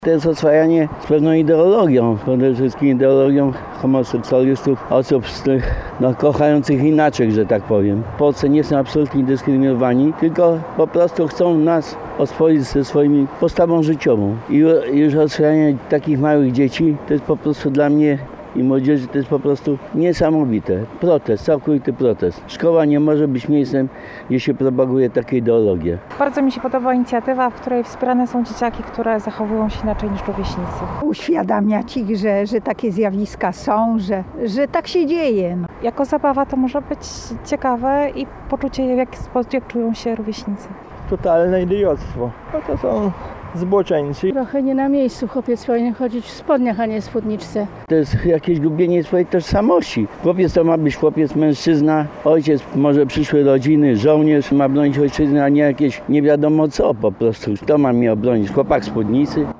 To jest oswajanie z pewną ideologią, przede wszystkim ideologią homoseksualistów, osób kochających inaczej, że tak powiem. W Polsce nie są absolutnie dyskryminowani, tylko po prostu chcą nas oswoić ze swoimi postawą życiową. I już oswajanie takich małych dzieci to jest po prostu dla mnie i młodzieży to jest po prostu niesamowite. Protest, całkowity protest. Szkoła nie może być miejscem, gdzie się propaguje takie ideologie. Bardzo mi się podoba inicjatywa, w której wspierane są dzieciaki, które zachowują się inaczej niż rówieśnicy. Uświadamiać ich, że takie zjawiska są, że tak się dzieje. Jako zabawa to może być ciekawe i poczucie, jak czują się rówieśnicy. Totalne idiotstwo. To są zboczeńcy. Trochę nie na miejscu. Chłopiec powinien chodzić w spodniach, a nie w spódniczce. To jest jakieś gubienie swojej tożsamości. Chłopiec to ma być chłopiec, mężczyzna, ojciec, może przyszły rodziny, żołnierz ma bronić ojczyzny, a nie jakieś nie wiadomo co po prostu. Kto ma mnie obronić? Chłopak w spódnicy?